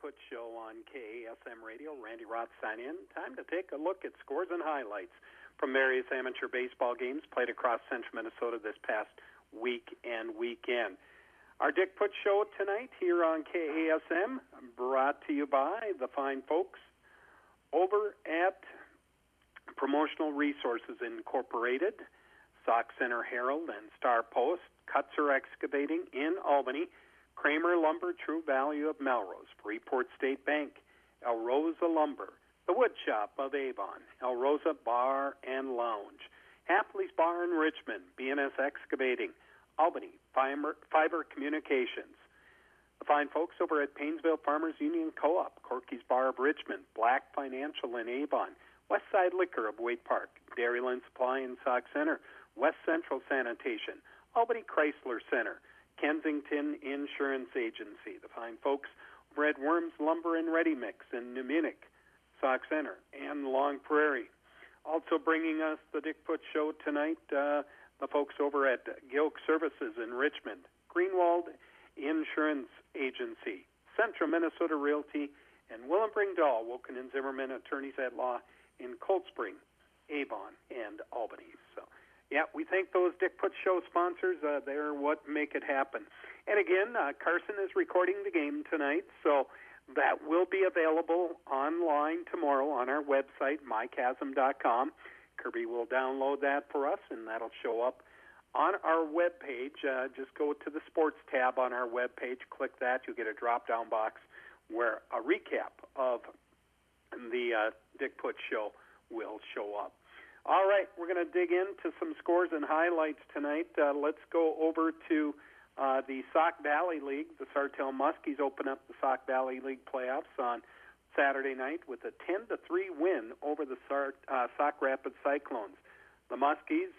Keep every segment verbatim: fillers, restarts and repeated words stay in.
Put Show on K A S M Radio. Randy Roth signing in. Time to take a look at scores and highlights from various amateur baseball games played across central Minnesota this past week and weekend. Our Dick Put Show tonight here on K A S M, brought to you by the fine folks over at Promotional Resources Incorporated, Sauk Center Herald and Star Post, Kutzer Excavating in Albany, Kramer Lumber, True Value of Melrose, Freeport State Bank, El Rosa Lumber, The Wood Shop of Avon, El Rosa Bar and Lounge, Hapley's Bar in Richmond, B N S Excavating, Albany, Fiber, Fiber Communications, the fine folks over at Painesville Farmers Union Co-op, Corky's Bar of Richmond, Black Financial in Avon, Westside Liquor of Wade Park, Dairyland Supply in Sauk Center, West Central Sanitation, Albany Chrysler Center, Kensington Insurance Agency, the fine folks over at Worms Lumber and Ready Mix in New Munich, Sauk Center, and Long Prairie. Also bringing us the Dick Put Show tonight, uh, the folks over at Gilk Services in Richmond, Greenwald Insurance Agency, Central Minnesota Realty, and Willem Bringdahl, Woken and Zimmerman, attorneys at law in Cold Spring, Avon, and Albany. So, yeah, we thank those Dick Put Show sponsors. Uh, they're what make it happen. And again, uh, Carson is recording the game tonight, so that will be available online tomorrow on our website, my chasm dot com. Kirby will download that for us, and that'll show up on our webpage. Uh, just go to the sports tab on our webpage, click that, you'll get a drop-down box where a recap of the uh, Dick Put Show will show up. All right, we're going to dig into some scores and highlights tonight. Uh, let's go over to uh, the Sauk Valley League. The Sartell Muskies open up the Sauk Valley League playoffs on Saturday night with a ten to three win over the Sar- uh, Sauk Rapids Cyclones. The Muskies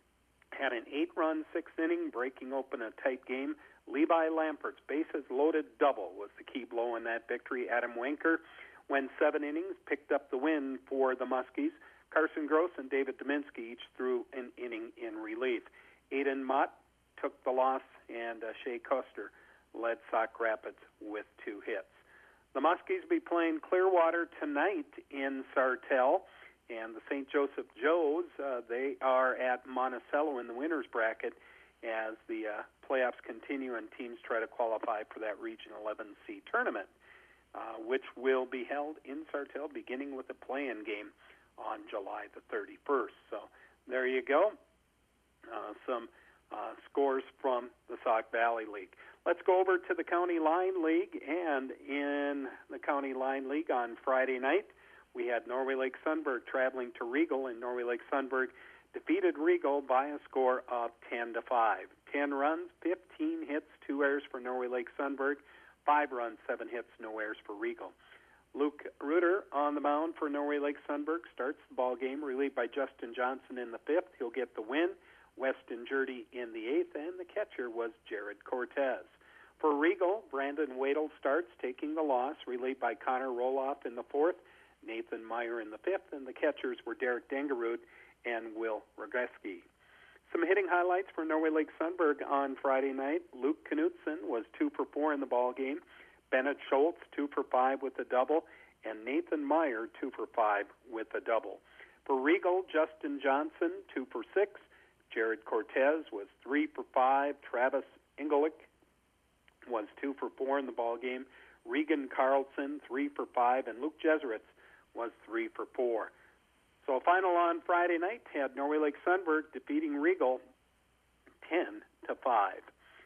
had an eight-run, sixth-inning, breaking open a tight game. Levi Lampert's bases-loaded double was the key blow in that victory. Adam Wenker went seven innings, picked up the win for the Muskies. Carson Gross and David Dominski each threw an inning in relief. Aiden Mott took the loss, and uh, Shea Custer led Sauk Rapids with two hits. The Muskies will be playing Clearwater tonight in Sartell, and the Saint Joseph Joes, uh, they are at Monticello in the winner's bracket as the uh, playoffs continue and teams try to qualify for that Region eleven C tournament, uh, which will be held in Sartell beginning with a play-in game on July the thirty-first. So there you go, uh, some uh, scores from the Sauk Valley League. Let's go over to the County Line League, and in the County Line League on Friday night, we had Norway Lake Sunburg traveling to Regal, and Norway Lake Sunburg defeated Regal by a score of ten to five. ten runs, fifteen hits, two errors for Norway Lake Sunburg, five runs, seven hits, no errors for Regal. Luke Reuter on the mound for Norway Lake Sunburg starts the ball game, relieved by Justin Johnson in the fifth. He'll get the win. Weston Jurdy in the eighth, and the catcher was Jared Cortez. For Regal, Brandon Wadle starts, taking the loss, relieved by Connor Roloff in the fourth, Nathan Meyer in the fifth, and the catchers were Derek Dengerud and Will Rogeski. Some hitting highlights for Norway Lake Sunburg on Friday night. Luke Knutson was two for four in the ball game. Bennett Schultz, two for five with a double, and Nathan Meyer, two for five with a double. For Regal, Justin Johnson, two for six. Jared Cortez was three for five. Travis Ingelick was two for four in the ball game. Regan Carlson, three for five, and Luke Jesuits was three for four. So final on Friday night had Norway Lake Sunburg defeating Regal ten to five.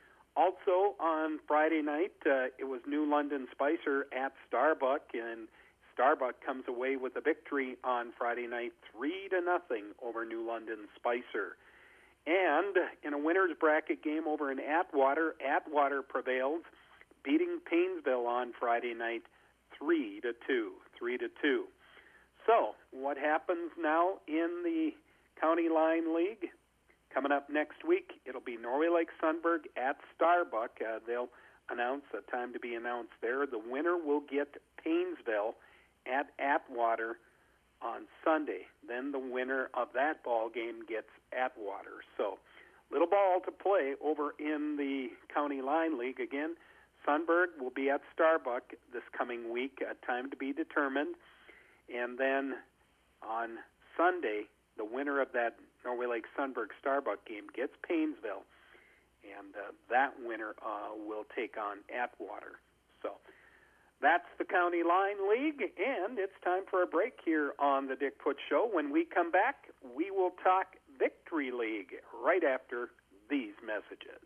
Also on Friday night, uh, it was New London Spicer at Starbuck, and Starbuck comes away with a victory on Friday night, three to nothing over New London Spicer. And in a winner's bracket game over in Atwater, Atwater prevails, beating Painesville on Friday night, three to two, three to two. So, what happens now in the County Line League? Coming up next week, it'll be Norway Lake Sunburg at Starbuck. Uh, they'll announce a time to be announced there. The winner will get Painesville at Atwater on Sunday. Then the winner of that ball game gets Atwater. So, little ball to play over in the County Line League. Again, Sunberg will be at Starbuck this coming week, a time to be determined. And then on Sunday, the winner of that Norway Lake Sunberg Starbuck game gets Paynesville, and uh, that winner uh, will take on Atwater. So that's the County Line League, and it's time for a break here on the Dick Putz Show. When we come back, we will talk Victory League right after these messages.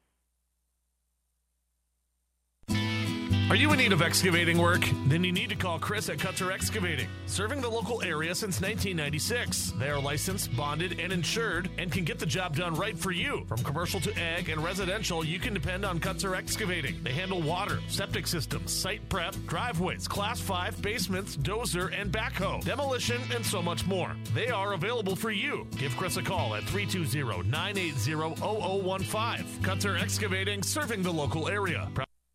Are you in need of excavating work? Then you need to call Chris at Cutter Excavating. Serving the local area since nineteen ninety-six. They are licensed, bonded, and insured and can get the job done right for you. From commercial to ag and residential, you can depend on Cutter Excavating. They handle water, septic systems, site prep, driveways, class five, basements, dozer, and backhoe, demolition, and so much more. They are available for you. Give Chris a call at three two zero, nine eight zero, zero zero one five. Cutter Excavating, serving the local area.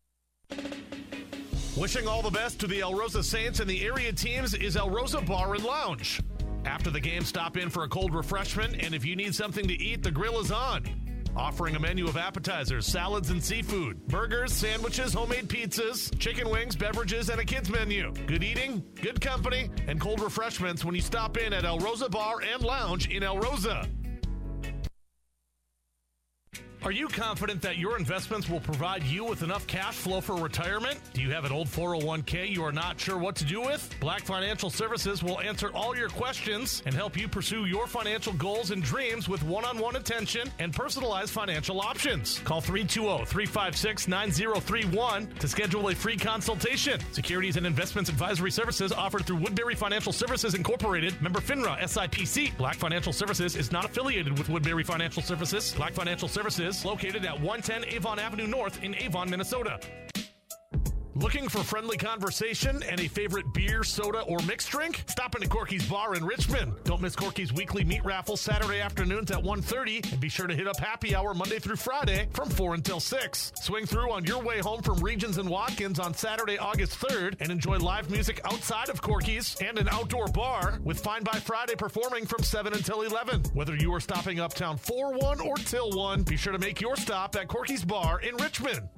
Wishing all the best to the El Rosa Saints and the area teams is El Rosa Bar and Lounge. After the game, stop in for a cold refreshment, and if you need something to eat, the grill is on. Offering a menu of appetizers, salads, and seafood, burgers, sandwiches, homemade pizzas, chicken wings, beverages, and a kids menu. Good eating, good company, and cold refreshments when you stop in at El Rosa Bar and Lounge in El Rosa. Are you confident that your investments will provide you with enough cash flow for retirement? Do you have an old four oh one k you are not sure what to do with? Black Financial Services will answer all your questions and help you pursue your financial goals and dreams with one-on-one attention and personalized financial options. Call three two zero, three five six, nine zero three one to schedule a free consultation. Securities and investments advisory services offered through Woodbury Financial Services Incorporated, member FINRA S I P C. Black Financial Services is not affiliated with Woodbury Financial Services. Black Financial Services located at one ten Avon Avenue North in Avon, Minnesota. Looking for friendly conversation and a favorite beer, soda, or mixed drink? Stop into Corky's Bar in Richmond. Don't miss Corky's weekly meat raffle Saturday afternoons at one thirty, and be sure to hit up happy hour Monday through Friday from four until six. Swing through on your way home from Regions and Watkins on Saturday, August third, and enjoy live music outside of Corky's and an outdoor bar with Fine by Friday performing from seven until eleven. Whether you are stopping uptown for one or till one, be sure to make your stop at Corky's Bar in Richmond.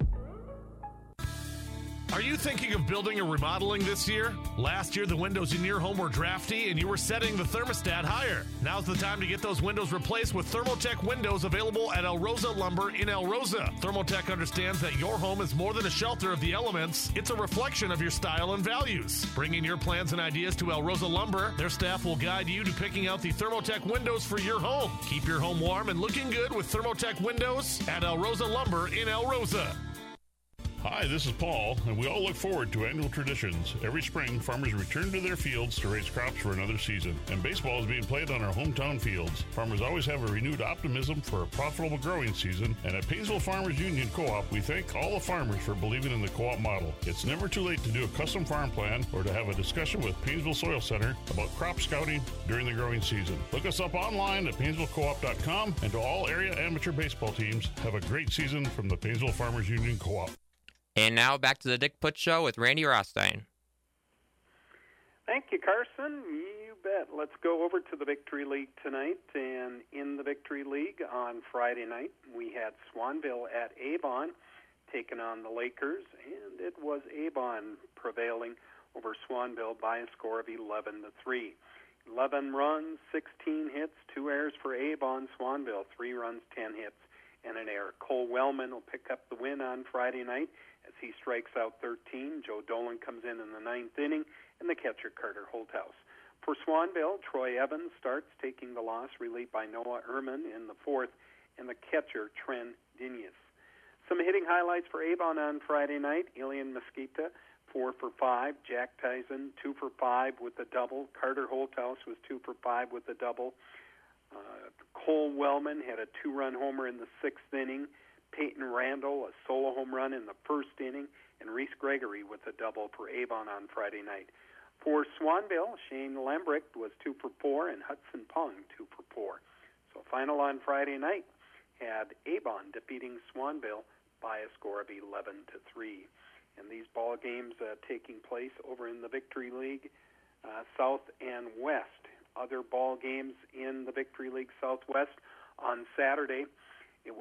Are you thinking of building or remodeling this year? Last year, the windows in your home were drafty and you were setting the thermostat higher. Now's the time to get those windows replaced with Thermotech windows available at El Rosa Lumber in El Rosa. Thermotech understands that your home is more than a shelter of the elements. It's a reflection of your style and values. Bring in your plans and ideas to El Rosa Lumber. Their staff will guide you to picking out the Thermotech windows for your home. Keep your home warm and looking good with Thermotech windows at El Rosa Lumber in El Rosa. Hi, this is Paul, and we all look forward to annual traditions. Every spring, farmers return to their fields to raise crops for another season, and baseball is being played on our hometown fields. Farmers always have a renewed optimism for a profitable growing season, and at Paynesville Farmers Union Co-op, we thank all the farmers for believing in the co-op model. It's never too late to do a custom farm plan or to have a discussion with Paynesville Soil Center about crop scouting during the growing season. Look us up online at paynesville co op dot com, and to all area amateur baseball teams, have a great season from the Paynesville Farmers Union Co-op. And now back to the Dick Putz Show with Randy Rothstein. Thank you, Carson. You bet. Let's go over to the Victory League tonight. And in the Victory League on Friday night, we had Swanville at Avon taking on the Lakers, and it was Avon prevailing over Swanville by a score of eleven to three. eleven runs, sixteen hits, two errors for Avon. Swanville, three runs, ten hits, and an error. Cole Wellman will pick up the win on Friday night as he strikes out thirteen. Joe Dolan comes in in the ninth inning, and the catcher Carter Holthouse. For Swanville, Troy Evans starts, taking the loss, relieved by Noah Ehrman in the fourth, and the catcher Tren Dinius. Some hitting highlights for Avon on Friday night. Ilian Mesquita, four for five. Jack Tyson, two for five with a double. Carter Holthouse was two for five with a double. Uh, Cole Wellman had a two-run homer in the sixth inning. Peyton Randall, a solo home run in the first inning, and Reese Gregory with a double for Avon on Friday night. For Swanville, Shane Lembricht was two for four, and Hudson Pong two for four. So final on Friday night had Avon defeating Swanville by a score of eleven to three. And these ball games uh, taking place over in the Victory League uh, South and West. Other ball games in the Victory League Southwest on Saturday, it was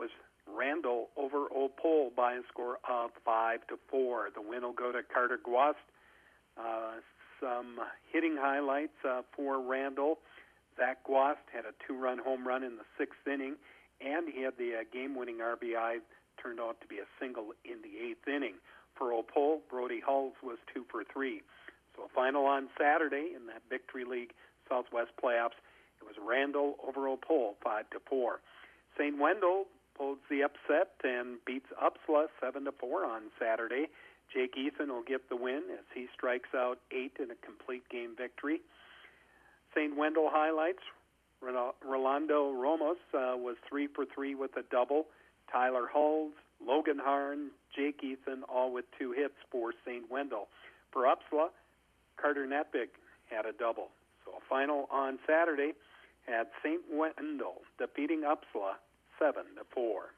Randall over Old Pole by a score of five to four. The win will go to Carter Guast. Uh, some hitting highlights uh, for Randall. Zach Guast had a two-run home run in the sixth inning, and he had the uh, game-winning R B I, turned out to be a single in the eighth inning. For Old Pole, Brody Hulls was two for three. So a final on Saturday in that Victory League Southwest playoffs. It was Randall over Old Pole, five to four. Saint Wendell pulls the upset and beats Upsala seven to four on Saturday. Jake Ethan will get the win as he strikes out eight in a complete game victory. Saint Wendell highlights: Rolando Ramos uh, was three for three with a double. Tyler Hulls, Logan Harn, Jake Ethan, all with two hits for Saint Wendell. For Upsala, Carter Netbig had a double. So a final on Saturday had Saint Wendell defeating Upsala seven to four.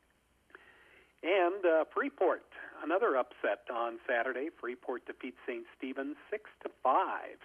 And uh, Freeport, another upset on Saturday. Freeport defeats Saint Stephen's six to five.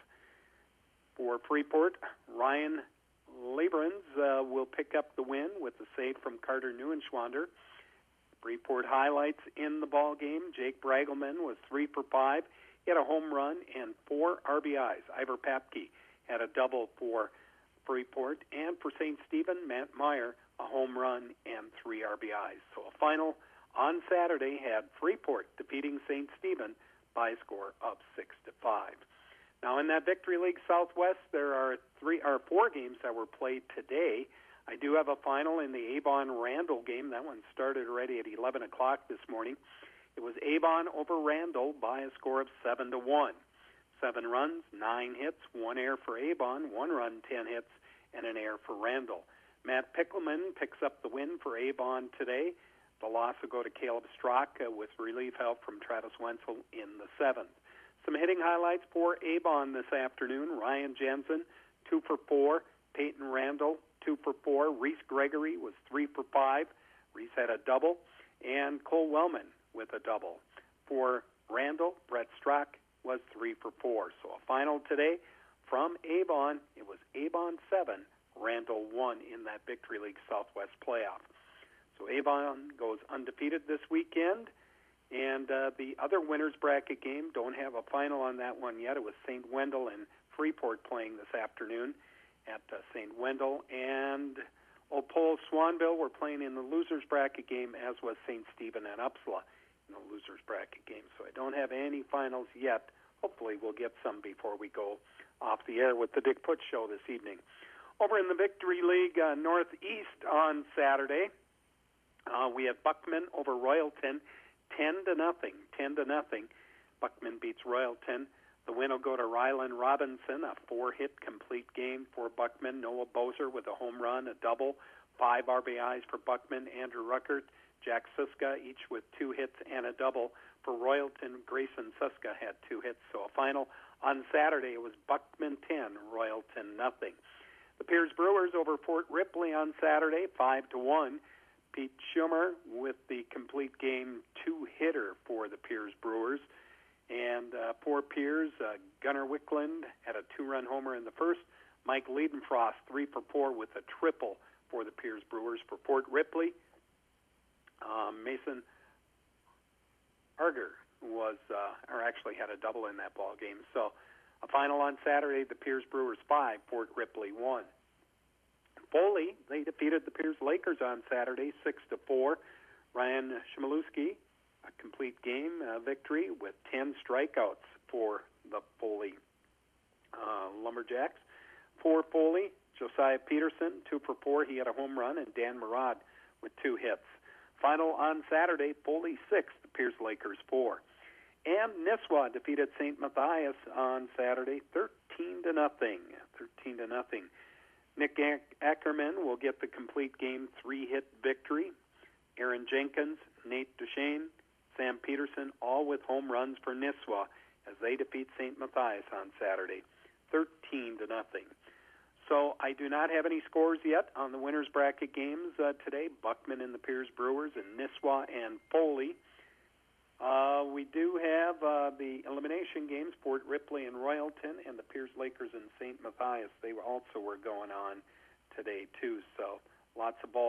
For Freeport, Ryan Lieberens uh, will pick up the win with a save from Carter Neuenschwander. Freeport highlights in the ball game: Jake Bragelman was three for five. He had a home run and four R B Is. Ivor Papke had a double for Freeport. And for Saint Stephen, Matt Meyer, a home run and three R B Is. So a final on Saturday had Freeport defeating Saint Stephen by a score of six to five. Now in that Victory League Southwest, there are three or four games that were played today. I do have a final in the Avon-Randall game. That one started already at eleven o'clock this morning. It was Avon over Randall by a score of seven to one. Seven runs, nine hits, one error for Avon, one run, ten hits, and an error for Randall. Matt Pickelman picks up the win for Avon today. The loss will go to Caleb Strock uh, with relief help from Travis Wenzel in the seventh. Some hitting highlights for Avon this afternoon: Ryan Jensen, two for four. Peyton Randall, two for four. Reese Gregory was three for five. Reese had a double. And Cole Wellman with a double. For Randall, Brett Strock was three for four. So a final today from Avon. It was Avon seven, Randall one in that Victory League Southwest playoff. So Avon goes undefeated this weekend. And uh, the other winners bracket game, don't have a final on that one yet. It was Saint Wendell and Freeport playing this afternoon at uh, Saint Wendell. And Old Pole Swanville were playing in the losers bracket game, as was Saint Stephen and Upsala in the losers bracket game. So I don't have any finals yet. Hopefully we'll get some before we go off the air with the Dick Putz Show this evening. Over in the Victory League uh, Northeast on Saturday, uh, we had Buckman over Royalton. Ten to nothing. Ten to nothing. Buckman beats Royalton. The win will go to Rylan Robinson, a four-hit complete game for Buckman. Noah Bozer with a home run, a double, five R B Is for Buckman. Andrew Ruckert, Jack Siska, each with two hits and a double. For Royalton, Grayson Siska had two hits. So a final on Saturday, it was Buckman ten, Royalton nothing. The Piers Brewers over Fort Ripley on Saturday, five to one. Pete Schumer with the complete game two-hitter for the Piers Brewers. And uh, for Piers, uh, Gunnar Wickland had a two-run homer in the first. Mike Liedenfrost, three for four with a triple for the Piers Brewers. For Fort Ripley, um, Mason Arger was, uh, or actually had a double in that ball game. So a final on Saturday, the Piers Brewers five, Fort Ripley one. Foley, they defeated the Piers Lakers on Saturday, six to four. Ryan Shmielewski, a complete game uh, victory with ten strikeouts for the Foley uh, Lumberjacks. For Foley, Josiah Peterson, two for four. He had a home run, and Dan Murad with two hits. Final on Saturday, Foley six, the Piers Lakers four. And Nisswa defeated Saint Matthias on Saturday, thirteen to nothing. thirteen to nothing. Nick Ackerman will get the complete game three-hit victory. Aaron Jenkins, Nate Duchesne, Sam Peterson, all with home runs for Nisswa as they defeat Saint Matthias on Saturday, thirteen to nothing. So I do not have any scores yet on the winners bracket games uh, today. Buckman and the Piers Brewers and Nisswa and Foley. Uh, we do have uh, the elimination games, Fort Ripley and Royalton, and the Piers Lakers and Saint Matthias. They also were going on today, too. So lots of ball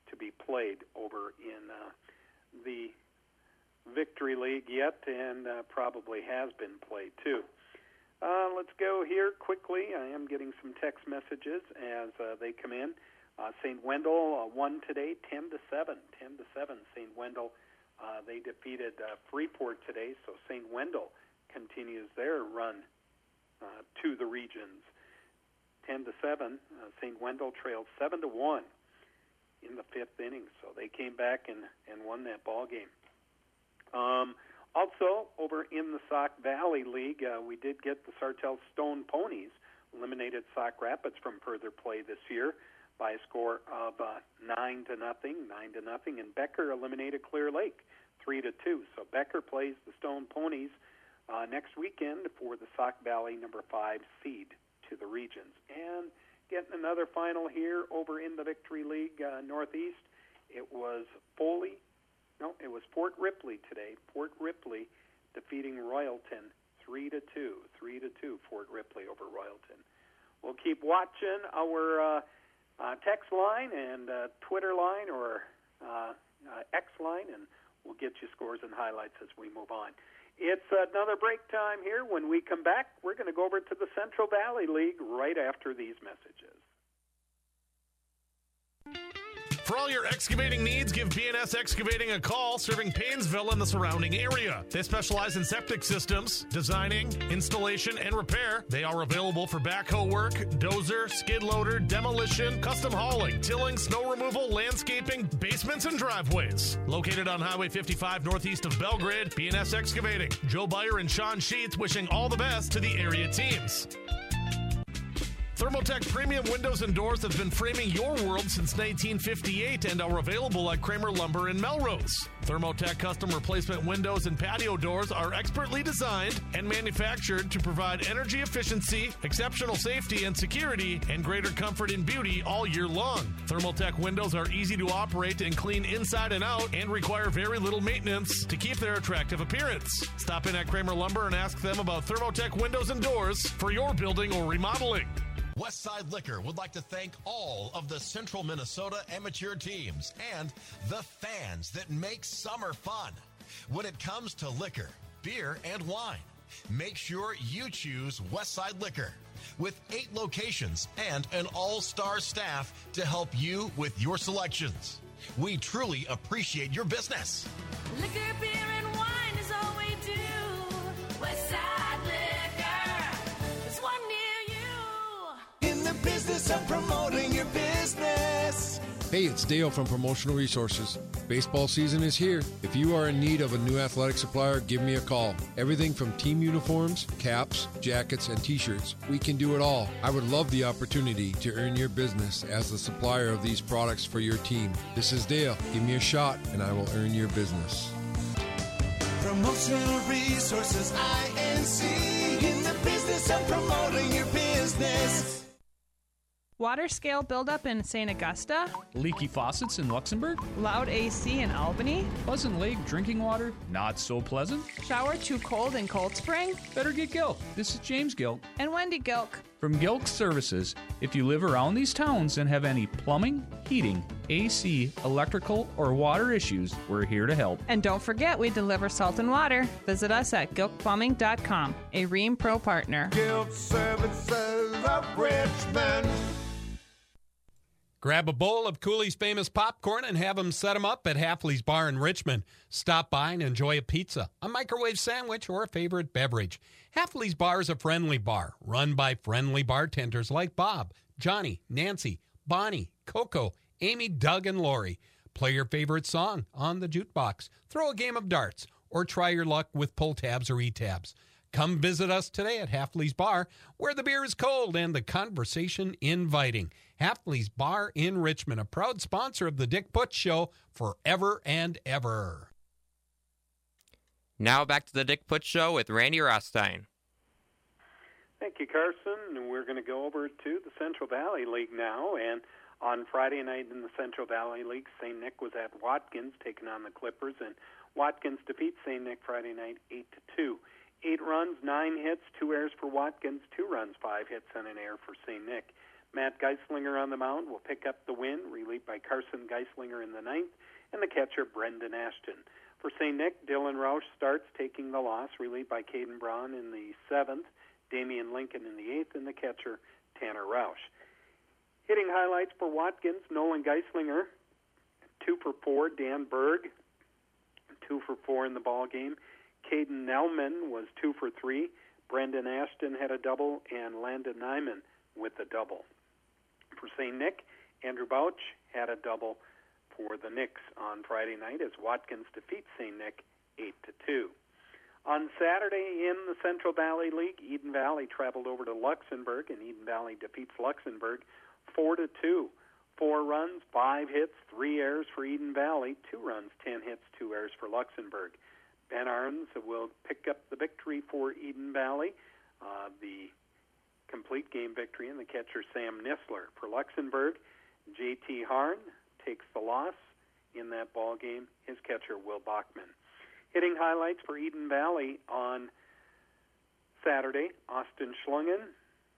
to be played over in uh, the Victory League yet, and uh, probably has been played too. Uh, let's go here quickly. I am getting some text messages as uh, they come in. Uh, Saint Wendell uh, won today, ten to seven. ten to seven. Saint Wendell, uh, they defeated uh, Freeport today, so Saint Wendell continues their run uh, to the regions. ten to seven. Uh, Saint Wendell trailed seven to one in the fifth inning, so they came back and, and won that ball game. Um, also, over in the Sauk Valley League, uh, we did get the Sartell Stone Ponies eliminated Sauk Rapids from further play this year by a score of uh, nine to nothing, nine to nothing, and Becker eliminated Clear Lake three to two. So Becker plays the Stone Ponies uh, next weekend for the Sauk Valley number five seed to the regions. And getting another final here over in the Victory League uh, Northeast, it was Foley. No, it was Fort Ripley today. Fort Ripley defeating Royalton three to two. Three to two. Fort Ripley over Royalton. We'll keep watching our uh, uh, text line and uh, Twitter line or uh, uh, X line, and we'll get you scores and highlights as we move on. It's another break time here. When we come back, we're going to go over to the Central Valley League right after these messages. For all your excavating needs, give B N S Excavating a call, serving Paynesville and the surrounding area. They specialize in septic systems, designing, installation, and repair. They are available for backhoe work, dozer, skid loader, demolition, custom hauling, tilling, snow removal, landscaping, basements, and driveways. Located on Highway fifty-five northeast of Belgrade, B N S Excavating. Joe Beyer and Sean Sheets wishing all the best to the area teams. Thermotech Premium Windows and Doors have been framing your world since nineteen fifty-eight and are available at Kramer Lumber in Melrose. Thermotech custom replacement windows and patio doors are expertly designed and manufactured to provide energy efficiency, exceptional safety and security, and greater comfort and beauty all year long. Thermotech windows are easy to operate and clean inside and out and require very little maintenance to keep their attractive appearance. Stop in at Kramer Lumber and ask them about Thermotech windows and doors for your building or remodeling. Westside Liquor would like to thank all of the Central Minnesota amateur teams and the fans that make summer fun. When it comes to liquor, beer, and wine, make sure you choose Westside Liquor. With eight locations and an all-star staff to help you with your selections. We truly appreciate your business. Liquor, beer, and wine is all we do. Westside Liquor, there's one near you. In the business of promoting your business. Hey, it's Dale from Promotional Resources. Baseball season is here. If you are in need of a new athletic supplier, give me a call. Everything from team uniforms, caps, jackets, and t-shirts. We can do it all. I would love the opportunity to earn your business as the supplier of these products for your team. This is Dale. Give me a shot and I will earn your business. Promotional Resources, I N C. In the business of promoting your business. Water scale buildup in Saint Augusta, leaky faucets in Luxembourg, loud A C in Albany, Pleasant Lake drinking water not so pleasant, shower too cold in Cold Spring. Better get Gilk. This is James Gilk and Wendy Gilk from Gilk Services. If you live around these towns and have any plumbing, heating, A C, electrical, or water issues, we're here to help. And don't forget, we deliver salt and water. Visit us at gilk plumbing dot com, a Ream Pro partner. Gilk Services of Richmond. Grab a bowl of Cooley's Famous Popcorn and have them set them up at Halfley's Bar in Richmond. Stop by and enjoy a pizza, a microwave sandwich, or a favorite beverage. Halfley's Bar is a friendly bar run by friendly bartenders like Bob, Johnny, Nancy, Bonnie, Coco, Amy, Doug, and Lori. Play your favorite song on the jukebox, throw a game of darts, or try your luck with pull tabs or e-tabs. Come visit us today at Halfley's Bar, where the beer is cold and the conversation inviting. Halfley's Bar in Richmond, a proud sponsor of the Dick Putz Show forever and ever. Now back to the Dick Putz Show with Randy Rothstein. Thank you, Carson. We're going to go over to the Central Valley League now. And on Friday night in the Central Valley League, Saint Nick was at Watkins taking on the Clippers, and Watkins defeats Saint Nick Friday night eight to two. Eight runs, nine hits, two errors for Watkins, two runs, five hits, and an error for Saint Nick. Matt Geislinger on the mound will pick up the win, relieved by Carson Geislinger in the ninth, and the catcher, Brendan Ashton. For Saint Nick, Dylan Roush starts, taking the loss, relieved by Caden Braun in the seventh, Damian Lincoln in the eighth, and the catcher, Tanner Roush. Hitting highlights for Watkins, Nolan Geislinger, two for four. Dan Berg, two for four in the ball game. Caden Nelman was two for three. Brendan Ashton had a double, and Landon Nyman with a double. For Saint Nick, Andrew Bouch had a double for the Knicks on Friday night as Watkins defeats Saint Nick eight to two. On Saturday in the Central Valley League, Eden Valley traveled over to Luxembourg, and Eden Valley defeats Luxembourg four to two. Four runs, five hits, three errors for Eden Valley, two runs, ten hits, two errors for Luxembourg. Ben Arns will pick up the victory for Eden Valley, uh, the complete game victory, and the catcher Sam Nissler. For Luxembourg, J T Harn takes the loss in that ball game, his catcher Will Bachman. Hitting highlights for Eden Valley on Saturday, Austin Schlungen,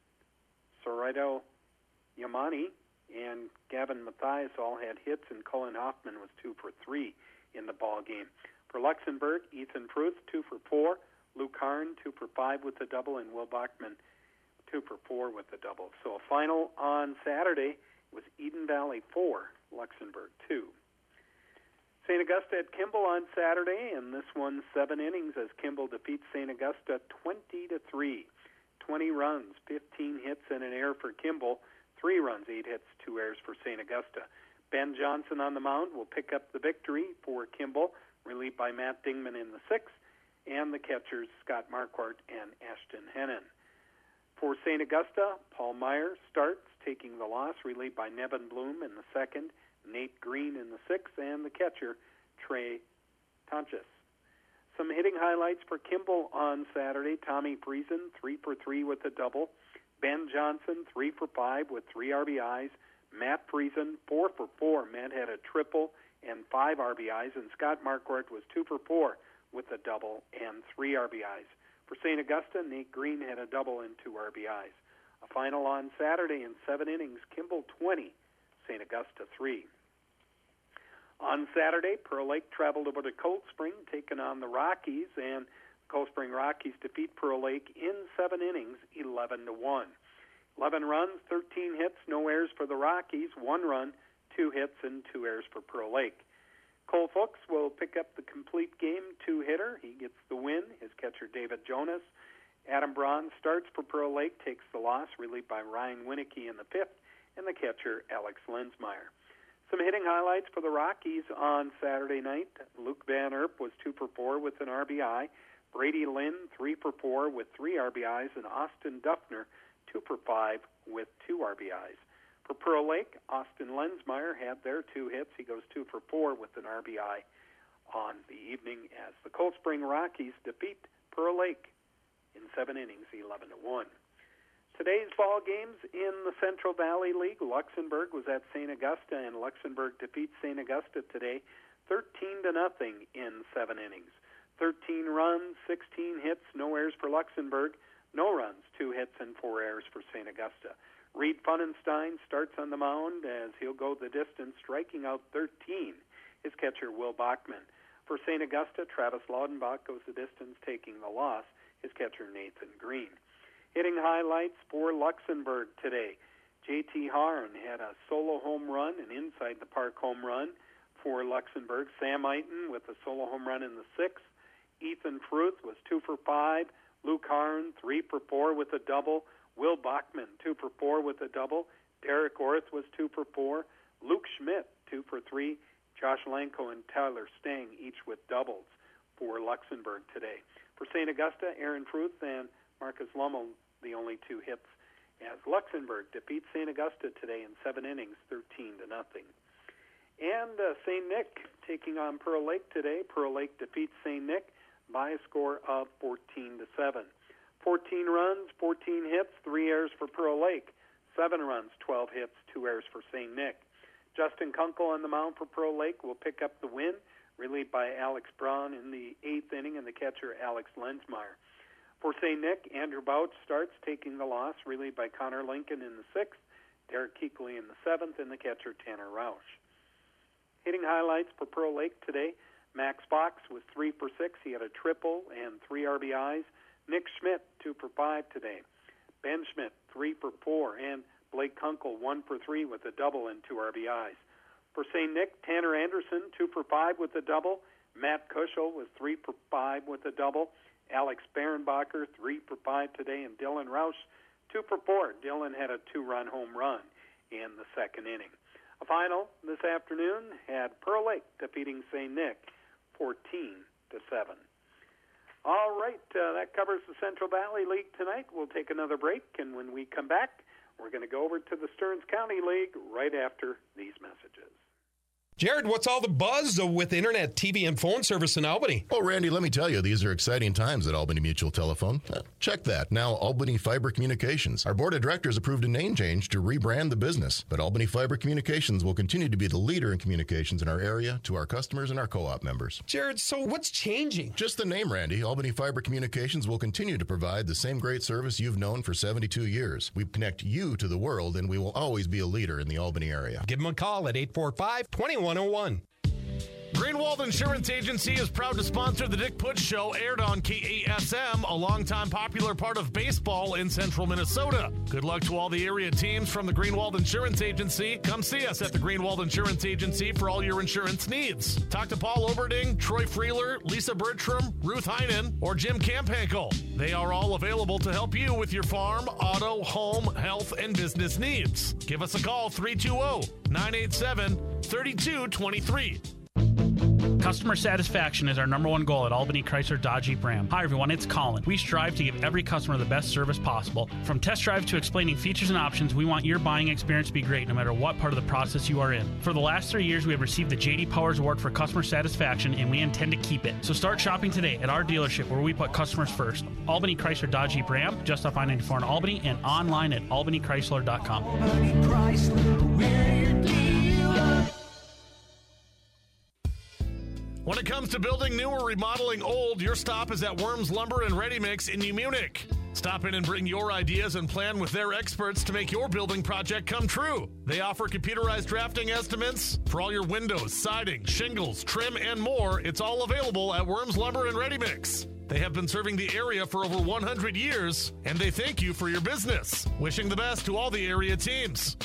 Sorito Yamani, and Gavin Mathias all had hits, and Colin Hoffman was two for three in the ball game. For Luxembourg, Ethan Fruth, two for four, Luke Harn, two for five with a double, and Will Bachman, two for four with a double. So a final on Saturday was Eden Valley four, Luxembourg two. Saint Augusta at Kimball on Saturday, and this one seven innings as Kimball defeats Saint Augusta twenty to three. twenty runs, fifteen hits, and an error for Kimball. Three runs, eight hits, two errors for Saint Augusta. Ben Johnson on the mound will pick up the victory for Kimball, relieved by Matt Dingman in the sixth, and the catchers Scott Marquardt and Ashton Hennon. For Saint Augusta, Paul Meyer starts, taking the loss, relieved by Nevin Bloom in the second, Nate Green in the sixth, and the catcher Trey Tonches. Some hitting highlights for Kimball on Saturday: Tommy Friesen, three for three with a double. Ben Johnson, three for five with three R B Is. Matt Friesen, four for four. Matt had a triple and five R B Is, and Scott Marquardt was two for four with a double and three R B Is. For Saint Augusta, Nate Green had a double and two R B Is. A final on Saturday in seven innings, Kimball twenty, Saint Augusta three. On Saturday, Pearl Lake traveled over to Cold Spring, taking on the Rockies, and Cold Spring Rockies defeat Pearl Lake in seven innings, eleven to one. eleven runs, thirteen hits, no errors for the Rockies, one run, two hits, and two errors for Pearl Lake. Cole Fuchs will pick up the complete game two-hitter. He gets the win. His catcher, David Jonas. Adam Braun starts for Pearl Lake, takes the loss, relieved by Ryan Winicky in the fifth, and the catcher, Alex Lensmeyer. Some hitting highlights for the Rockies on Saturday night. Luke Van Erp was two for four with an R B I. Brady Lynn, three for four with three R B Is, and Austin Duffner, two for five with two R B Is. For Pearl Lake, Austin Lensmeyer had their two hits. He goes two for four with an R B I on the evening as the Cold Spring Rockies defeat Pearl Lake in seven innings, eleven to one. Today's ball games in the Central Valley League, Luxembourg was at Saint Augusta, and Luxembourg defeats Saint Augusta today thirteen to nothing in seven innings. thirteen runs, sixteen hits, no errors for Luxembourg, no runs, two hits, and four errors for Saint Augusta. Reed Funenstein starts on the mound as he'll go the distance, striking out thirteen. His catcher, Will Bachman. For Saint Augusta, Travis Laudenbach goes the distance, taking the loss. His catcher, Nathan Green. Hitting highlights for Luxembourg today. J T Harn had a solo home run, an inside-the-park home run for Luxembourg. Sam Eiton with a solo home run in the sixth. Ethan Fruth was two for five. Luke Harn, three for four with a double. Will Bachman, two for four with a double. Derek Orth was two for four. Luke Schmidt, two for three. Josh Lanko and Tyler Stang, each with doubles for Luxembourg today. For Saint Augusta, Aaron Fruth and Marcus Lummel, the only two hits, as Luxembourg defeats Saint Augusta today in seven innings, thirteen to nothing. And uh, Saint Nick taking on Pearl Lake today. Pearl Lake defeats Saint Nick by a score of fourteen to seven. fourteen runs, fourteen hits, three errors for Pearl Lake. seven runs, twelve hits, two errors for Saint Nick. Justin Kunkel on the mound for Pearl Lake will pick up the win, relieved by Alex Braun in the eighth inning, and the catcher, Alex Lensmeyer. For Saint Nick, Andrew Bouch starts, taking the loss, relieved by Connor Lincoln in the sixth, Derek Keekley in the seventh, and the catcher Tanner Rausch. Hitting highlights for Pearl Lake today, Max Fox was three for six. He had a triple and three R B Is. Nick Schmidt, two for five today. Ben Schmidt, three for four, and Blake Kunkel, one for three with a double and two R B Is. For Saint Nick, Tanner Anderson, two for five with a double. Matt Kuschel was three for five with a double. Alex Berenbacher, three for five today, and Dylan Rausch, two for four. Dylan had a two-run home run in the second inning. A final this afternoon had Pearl Lake defeating Saint Nick fourteen to seven. All right, uh, that covers the Central Valley League tonight. We'll take another break, and when we come back, we're going to go over to the Stearns County League right after these messages. Jared, what's all the buzz with internet, T V, and phone service in Albany? Oh, Randy, let me tell you, these are exciting times at Albany Mutual Telephone. Uh, check that. Now, Albany Fiber Communications. Our board of directors approved a name change to rebrand the business, but Albany Fiber Communications will continue to be the leader in communications in our area to our customers and our co-op members. Jared, so what's changing? Just the name, Randy. Albany Fiber Communications will continue to provide the same great service you've known for seventy-two years. We connect you to the world, and we will always be a leader in the Albany area. Give them a call at eight four five, two one zero one. Greenwald Insurance Agency is proud to sponsor the Dick Putz Show, aired on K A S M, a longtime popular part of baseball in central Minnesota. Good luck to all the area teams from the Greenwald Insurance Agency. Come see us at the Greenwald Insurance Agency for all your insurance needs. Talk to Paul Oberding, Troy Freeler, Lisa Bertram, Ruth Heinen, or Jim Camphankel. They are all available to help you with your farm, auto, home, health, and business needs. Give us a call, three two zero, nine eight seven, three two two three. Customer satisfaction is our number one goal at Albany Chrysler Dodge Jeep Ram. Hi everyone, it's Colin. We strive to give every customer the best service possible. From test drive to explaining features and options, we want your buying experience to be great no matter what part of the process you are in. For the last three years, we have received the J D Powers Award for customer satisfaction, and we intend to keep it. So start shopping today at our dealership where we put customers first. Albany Chrysler Dodge Jeep Ram, just off I ninety-four in Albany, and online at albany chrysler dot com. Albany Chrysler, we're your dealer. When it comes to building new or remodeling old, your stop is at Worms Lumber and Ready Mix in New Munich. Stop in and bring your ideas and plan with their experts to make your building project come true. They offer computerized drafting estimates for all your windows, siding, shingles, trim, and more. It's all available at Worms Lumber and Ready Mix. They have been serving the area for over one hundred years, and they thank you for your business. Wishing the best to all the area teams.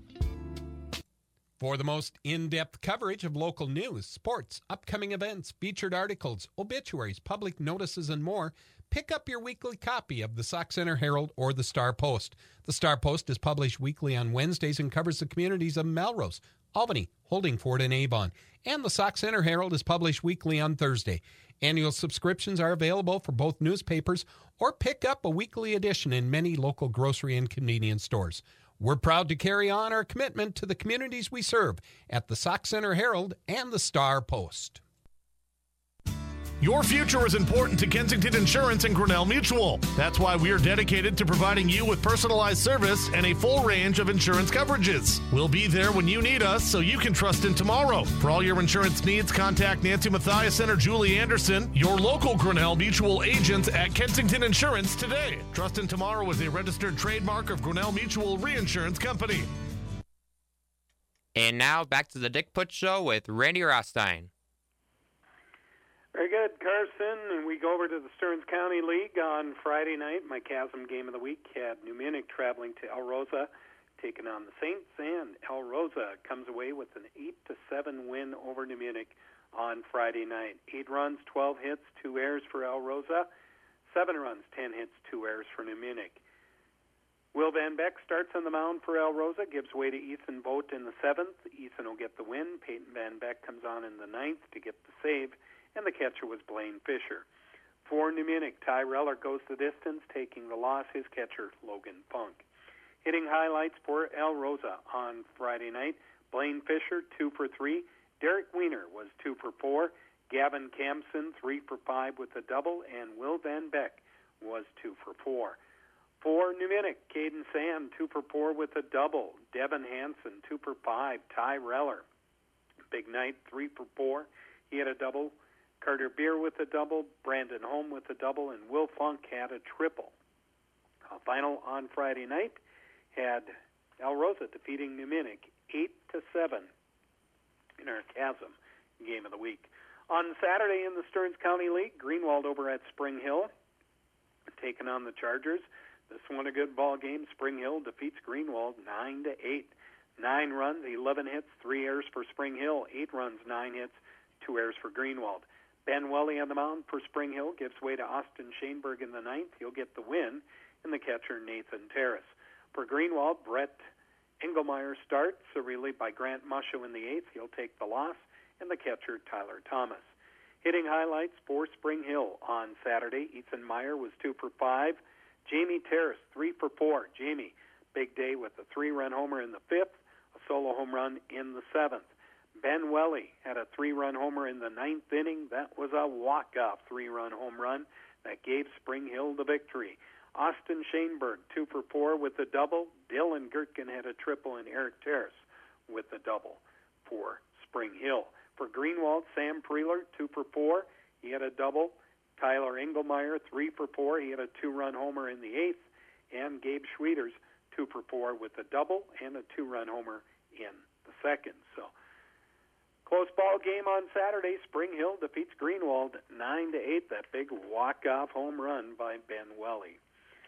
For the most in-depth coverage of local news, sports, upcoming events, featured articles, obituaries, public notices, and more, pick up your weekly copy of the Sauk Centre Herald or the Star Post. The Star Post is published weekly on Wednesdays and covers the communities of Melrose, Albany, Holdingford, and Avon. And the Sauk Centre Herald is published weekly on Thursday. Annual subscriptions are available for both newspapers, or pick up a weekly edition in many local grocery and convenience stores. We're proud to carry on our commitment to the communities we serve at the Sauk Centre Herald and the Star Post. Your future is important to Kensington Insurance and Grinnell Mutual. That's why we are dedicated to providing you with personalized service and a full range of insurance coverages. We'll be there when you need us so you can trust in tomorrow. For all your insurance needs, contact Nancy Mathiasen or Julie Anderson, your local Grinnell Mutual agents at Kensington Insurance today. Trust in Tomorrow is a registered trademark of Grinnell Mutual Reinsurance Company. And now back to the Dick Putz Show with Randy Rothstein. Very good, Carson. And we go over to the Stearns County League on Friday night. My Chasm game of the week had New Munich traveling to El Rosa, taking on the Saints, and El Rosa comes away with an eight to seven win over New Munich on Friday night. Eight runs, twelve hits, two errors for El Rosa. Seven runs, ten hits, two errors for New Munich. Will Van Beck starts on the mound for El Rosa, gives way to Ethan Boat in the seventh. Ethan will get the win. Peyton Van Beck comes on in the ninth to get the save, and the catcher was Blaine Fisher. For New Munich, Ty Reller goes the distance, taking the loss, his catcher, Logan Funk. Hitting highlights for El Rosa on Friday night, Blaine Fisher, two for three. Derek Wiener was two for four. Gavin Campson, three for five with a double, and Will Van Beck was two for four. For New Munich, Caden Sand, two for four with a double. Devin Hansen, two for five. Ty Reller, big night, three for four. He had a double. Carter Beer with a double, Brandon Holm with a double, and Will Funk had a triple. A final on Friday night had El Rosa defeating New Munich eight to seven in our Chasm game of the week. On Saturday in the Stearns County League, Greenwald over at Spring Hill taking on the Chargers. This one a good ball game. Spring Hill defeats Greenwald nine to eight. Nine runs, eleven hits, three errors for Spring Hill. Eight runs, nine hits, two errors for Greenwald. Ben Welly on the mound for Spring Hill gives way to Austin Shaneberg in the ninth. He'll get the win, and the catcher Nathan Terrace. For Greenwald, Brett Engelmeyer starts, relieved by Grant Musho in the eighth. He'll take the loss, and the catcher Tyler Thomas. Hitting highlights for Spring Hill on Saturday. Ethan Meyer was two for five. Jamie Terrace, three for four. Jamie, big day with a three-run homer in the fifth, a solo home run in the seventh. Ben Welly had a three-run homer in the ninth inning. That was a walk-off three-run home run that gave Spring Hill the victory. Austin Shaneberg, two for four with a double. Dylan Gertkin had a triple, and Eric Terrace with a double for Spring Hill. For Greenwald, Sam Preeler, two for four. He had a double. Tyler Engelmeyer, three for four. He had a two-run homer in the eighth. And Gabe Schwieters, two for four with a double and a two-run homer in the second. So, close ball game on Saturday. Spring Hill defeats Greenwald nine to eight. That big walk-off home run by Ben Welly.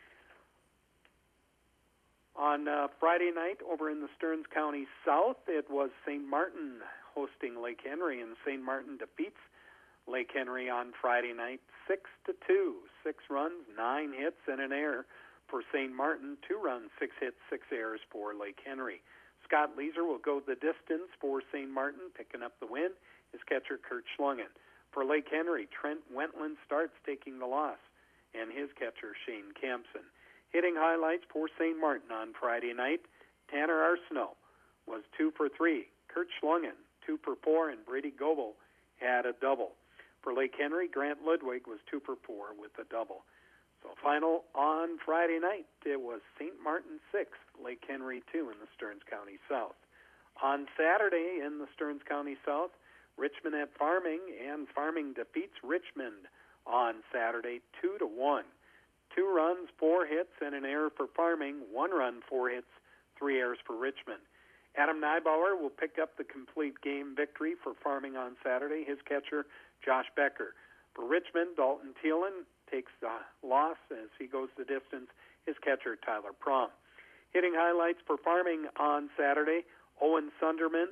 On uh, Friday night over in the Stearns County South, it was Saint Martin hosting Lake Henry, and Saint Martin defeats Lake Henry on Friday night six to two. Six runs, nine hits, and an error for Saint Martin. Two runs, six hits, six errors for Lake Henry. Scott Leeser will go the distance for Saint Martin, picking up the win. His catcher, Kurt Schlungen. For Lake Henry, Trent Wentland starts, taking the loss, and his catcher, Shane Campson. Hitting highlights for Saint Martin on Friday night. Tanner Arsenault was two for three. Kurt Schlungen, two for four, and Brady Goebel had a double. For Lake Henry, Grant Ludwig was two for four with a double. So final on Friday night, it was Saint Martin six, Lake Henry two in the Stearns County South. On Saturday in the Stearns County South, Richmond at Farming, and Farming defeats Richmond on Saturday two to one. Two runs, four hits, and an error for Farming. One run, four hits, three errors for Richmond. Adam Neibauer will pick up the complete game victory for Farming on Saturday. His catcher, Josh Becker. For Richmond, Dalton Thielen takes the loss as he goes the distance. His catcher, Tyler Prom. Hitting highlights for Farming on Saturday, Owen Sunderman,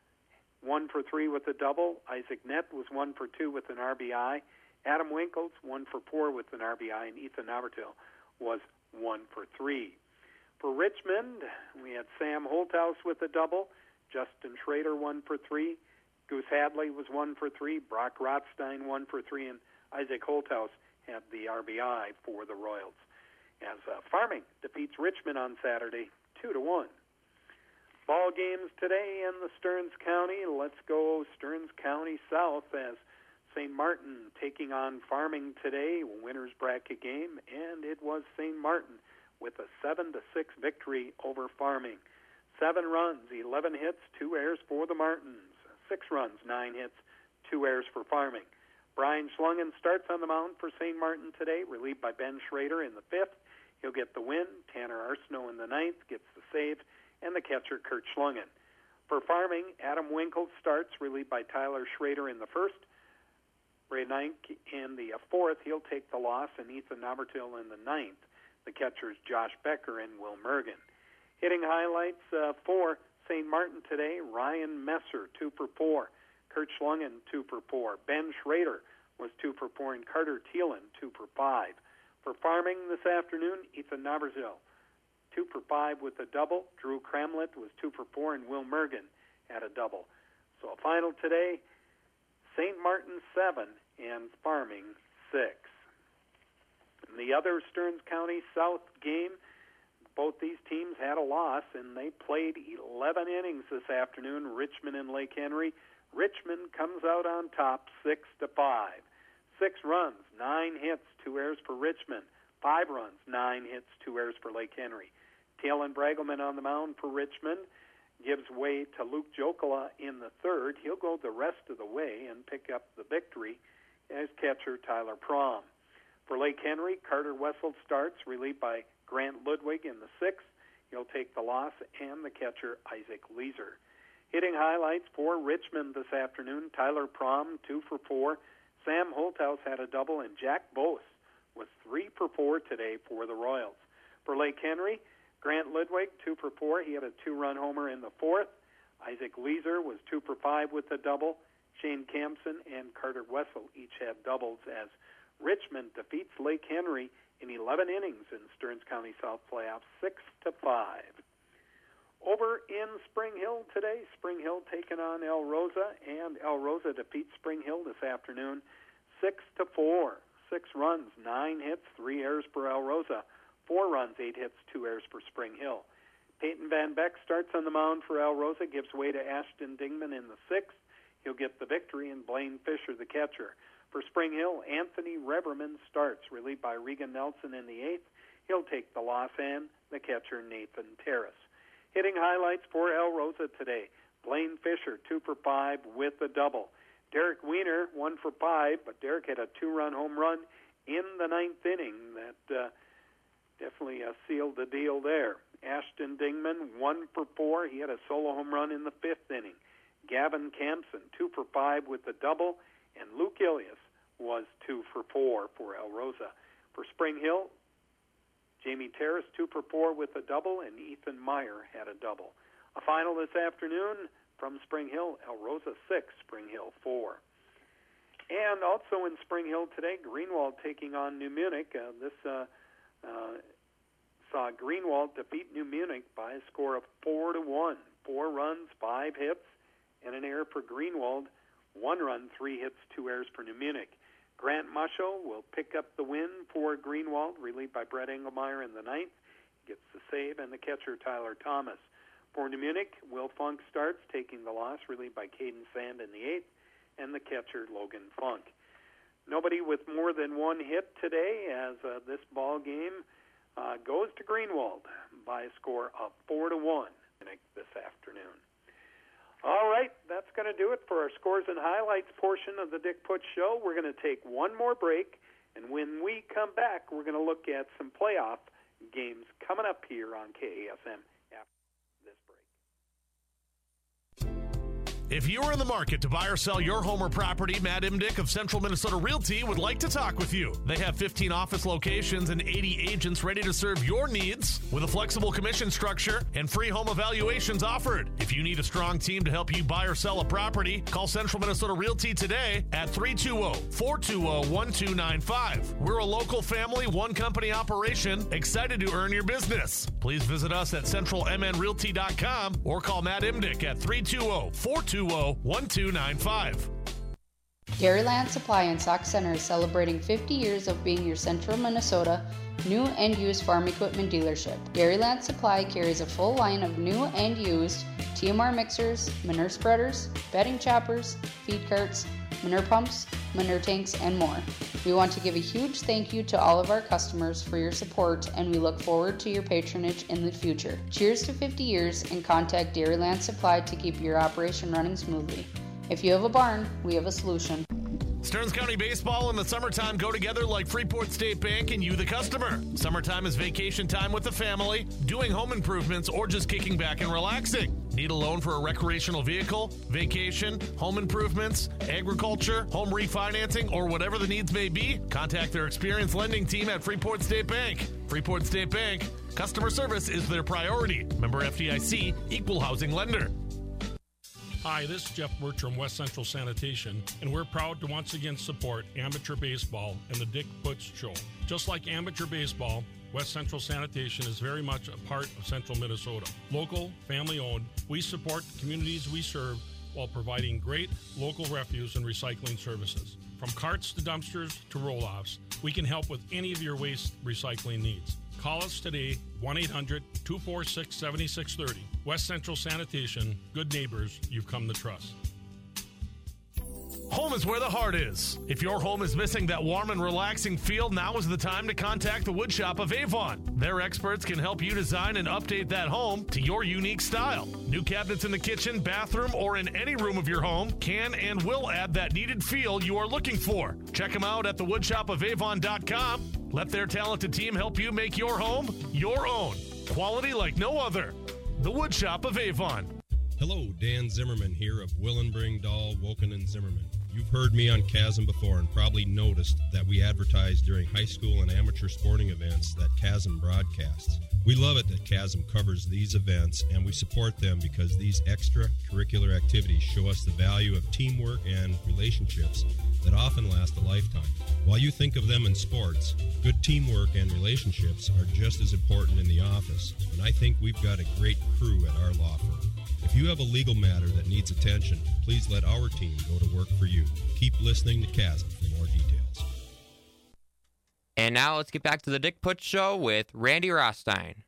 one for three with a double. Isaac Nett was one for two with an R B I. Adam Winkles, one for four with an R B I, and Ethan Abertil was one for three. For Richmond, we had Sam Holthouse with a double. Justin Schrader, one for three. Goose Hadley was one for three. Brock Rothstein, one for three, and Isaac Holthouse had the R B I for the Royals. As uh, Farming defeats Richmond on Saturday, two to one. Ball games today in the Stearns County. Let's go Stearns County South as Saint Martin taking on Farming today, winner's bracket game, and it was Saint Martin with a seven to six victory over Farming. Seven runs, eleven hits, two errors for the Martins. Six runs, nine hits, two errors for Farming. Brian Schlungen starts on the mound for Saint Martin today, relieved by Ben Schrader in the fifth. He'll get the win. Tanner Arsenault in the ninth gets the save, and the catcher, Kurt Schlungen. For Farming, Adam Winkle starts, relieved by Tyler Schrader in the first. Ray Nike in the fourth, he'll take the loss, and Ethan Abertil in the ninth. The catchers, Josh Becker and Will Mergen. Hitting highlights uh, for Saint Martin today, Ryan Messer, two for four. Kurt Schlungen, two for four. Ben Schrader was two for four, and Carter Thielen, two for five. For Farming this afternoon, Ethan Naberzil, two for five with a double. Drew Kramlet was two for four, and Will Mergen had a double. So a final today, Saint Martin seven and Farming six. In the other Stearns County South game, both these teams had a loss, and they played eleven innings this afternoon, Richmond and Lake Henry. Richmond comes out on top six to five. Six runs, nine hits, two errors for Richmond. Five runs, nine hits, two errors for Lake Henry. Taylon Bragelman on the mound for Richmond gives way to Luke Jokala in the third. He'll go the rest of the way and pick up the victory as catcher Tyler Prom. For Lake Henry, Carter Wessel starts, relieved by Grant Ludwig in the sixth. He'll take the loss, and the catcher, Isaac Leeser. Hitting highlights for Richmond this afternoon, Tyler Prom, two for four. Sam Holthouse had a double, and Jack Bose was three for four today for the Royals. For Lake Henry, Grant Ludwig, two for four. He had a two-run homer in the fourth. Isaac Leeser was two for five with a double. Shane Campson and Carter Wessel each had doubles as Richmond defeats Lake Henry in eleven innings in Stearns County South playoffs, six to five. Over in Spring Hill today, Spring Hill taking on El Rosa, and El Rosa defeats Spring Hill this afternoon, six to four. Six runs, nine hits, three errors for El Rosa. Four runs, eight hits, two errors for Spring Hill. Peyton Van Beck starts on the mound for El Rosa, gives way to Ashton Dingman in the sixth. He'll get the victory, and Blaine Fisher, the catcher. For Spring Hill, Anthony Reberman starts, relieved by Regan Nelson in the eighth. He'll take the loss, and the catcher, Nathan Terrace. Hitting highlights for El Rosa today. Blaine Fisher, two for five with a double. Derek Wiener, one for five, but Derek had a two-run home run in the ninth inning. That uh, definitely uh, sealed the deal there. Ashton Dingman, one for four. He had a solo home run in the fifth inning. Gavin Campson, two for five with a double. And Luke Ilias was two for four for El Rosa. For Spring Hill, Jamie Terrace, two for four with a double, and Ethan Meyer had a double. A final this afternoon from Spring Hill, El Rosa six, Spring Hill four. And also in Spring Hill today, Greenwald taking on New Munich. Uh, this uh, uh, saw Greenwald defeat New Munich by a score of four to one. Four runs, five hits, and an error for Greenwald. One run, three hits, two errors for New Munich. Grant Musho will pick up the win for Greenwald, relieved by Brett Engelmeyer in the ninth. He gets the save, and the catcher, Tyler Thomas. For New Munich, Will Funk starts, taking the loss, relieved by Caden Sand in the eighth, and the catcher, Logan Funk. Nobody with more than one hit today as uh, this ball game uh, goes to Greenwald by a score of four to one this afternoon. All right, that's going to do it for our scores and highlights portion of the Dick Putz Show. We're going to take one more break, and when we come back, we're going to look at some playoff games coming up here on K A S M after this break. If you are in the market to buy or sell your home or property, Matt Imdick of Central Minnesota Realty would like to talk with you. They have fifteen office locations and eighty agents ready to serve your needs with a flexible commission structure and free home evaluations offered. If you need a strong team to help you buy or sell a property, call Central Minnesota Realty today at three two zero, four two zero, one two nine five. We're a local family, one company operation, excited to earn your business. Please visit us at central m n realty dot com or call Matt Imdick at three two zero, four two zero, one two nine five. Dairyland Supply and Sauk Center is celebrating fifty years of being your Central Minnesota new and used farm equipment dealership. Dairyland Supply carries a full line of new and used T M R mixers, manure spreaders, bedding choppers, feed carts, manure pumps, manure tanks, and more. We want to give a huge thank you to all of our customers for your support, and we look forward to your patronage in the future. Cheers to fifty years, and contact Dairyland Supply to keep your operation running smoothly. If you have a barn, we have a solution. Stearns County baseball in the summertime go together like Freeport State Bank and you, the customer. Summertime is vacation time with the family, doing home improvements, or just kicking back and relaxing. Need a loan for a recreational vehicle, vacation, home improvements, agriculture, home refinancing, or whatever the needs may be? Contact their experienced lending team at Freeport State Bank. Freeport State Bank, customer service is their priority. Member F D I C, equal housing lender. Hi, this is Jeff Bertram, West Central Sanitation, and we're proud to once again support amateur baseball and the Dick Putz Show. Just like amateur baseball, West Central Sanitation is very much a part of Central Minnesota. Local, family-owned, we support the communities we serve while providing great local refuse and recycling services. From carts to dumpsters to roll-offs, we can help with any of your waste recycling needs. Call us today, one eight hundred, two four six, seven six three zero. West Central Sanitation, good neighbors you've come to trust. Home is where the heart is. If your home is missing that warm and relaxing feel, now is the time to contact the Wood Shop of Avon. Their experts can help you design and update that home to your unique style. New cabinets in the kitchen, bathroom, or in any room of your home can and will add that needed feel you are looking for. Check them out at the wood shop of avon dot com. Let their talented team help you make your home your own. Quality like no other. The Wood Shop of Avon. Hello, Dan Zimmerman here of Willenbring, Dahl, Woken, and Zimmerman. You've heard me on Chasm before and probably noticed that we advertise during high school and amateur sporting events that Chasm broadcasts. We love it that Chasm covers these events, and we support them because these extracurricular activities show us the value of teamwork and relationships that often last a lifetime. While you think of them in sports, good teamwork and relationships are just as important in the office, and I think we've got a great crew at our law firm. If you have a legal matter that needs attention, please let our team go to work for you. Keep listening to Chasm for more details. And now let's get back to the Dick Putz Show with Randy Rothstein.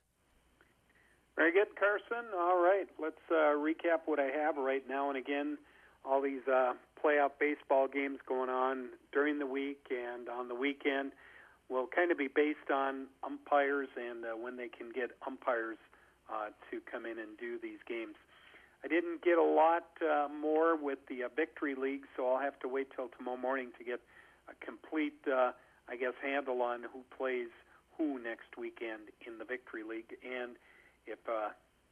Very good, Carson. All right, let's uh, recap what I have right now. And again, all these uh, playoff baseball games going on during the week and on the weekend will kind of be based on umpires and uh, when they can get umpires uh, to come in and do these games. I didn't get a lot uh, more with the uh, Victory League, so I'll have to wait till tomorrow morning to get a complete, uh, I guess, handle on who plays who next weekend in the Victory League and if uh,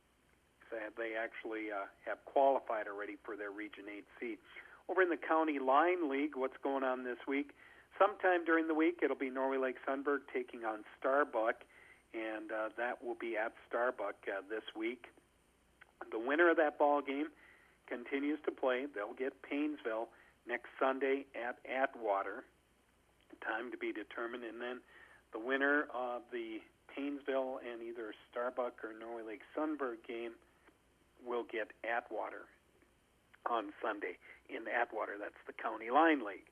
they actually uh, have qualified already for their Region eight seed. Over in the County Line League, what's going on this week? Sometime during the week, it'll be Norway Lake Sunburg taking on Starbuck, and uh, that will be at Starbuck uh, this week. The winner of that ball game continues to play. They'll get Paynesville next Sunday at Atwater. Time to be determined. And then the winner of the Paynesville and either Starbuck or Norway Lake Sunburg game will get Atwater on Sunday in Atwater. That's the County Line League.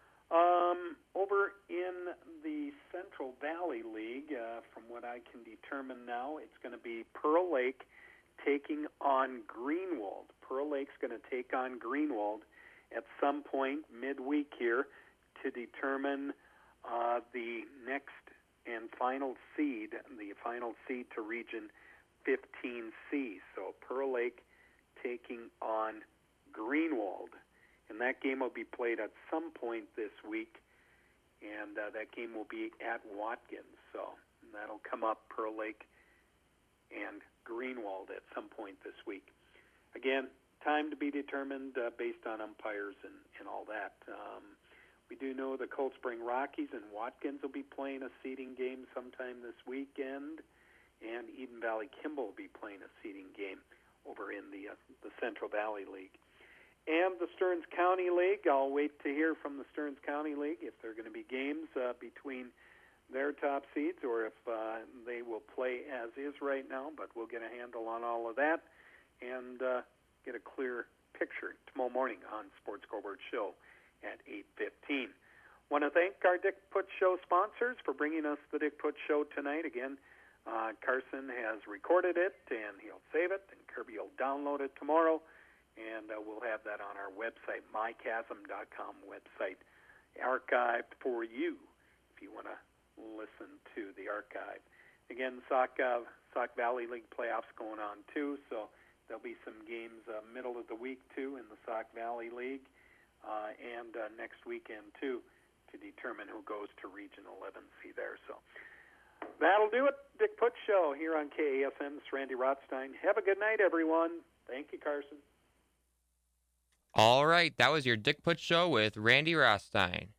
Um, over in the Central Valley League, uh, from what I can determine now, it's going to be Pearl Lake taking on Greenwald. Pearl Lake's going to take on Greenwald at some point midweek here to determine uh, the next and final seed, the final seed to Region fifteen C. So Pearl Lake taking on Greenwald. And that game will be played at some point this week, and uh, that game will be at Watkins. So that'll come up, Pearl Lake and Greenwald, at some point this week. Again, time to be determined uh, based on umpires and, and all that. Um, we do know the Cold Spring Rockies and Watkins will be playing a seeding game sometime this weekend, and Eden Valley Kimball will be playing a seeding game over in the uh, the Central Valley League. And the Stearns County League, I'll wait to hear from the Stearns County League if there are going to be games uh, between their top seeds or if uh, they will play as is right now, but we'll get a handle on all of that and uh, get a clear picture tomorrow morning on Sports Scoreboard Show at eight fifteen. Want to thank our Dick Putz Show sponsors for bringing us the Dick Putz Show tonight. Again, uh, Carson has recorded it, and he'll save it, and Kirby will download it tomorrow, and uh, we'll have that on our website, my chasm dot com website, archived for you if you want to listen to the archive. Again, Sauk, uh, Sauk Valley League playoffs going on too, so there'll be some games uh, middle of the week too in the Sauk Valley League, uh, and uh, next weekend too to determine who goes to Region eleven C there. So that'll do it. Dick Putz Show here on K A S M. It's Randy Rothstein. Have a good night, everyone. Thank you, Carson. All right, that was your Dick Putz Show with Randy Rothstein.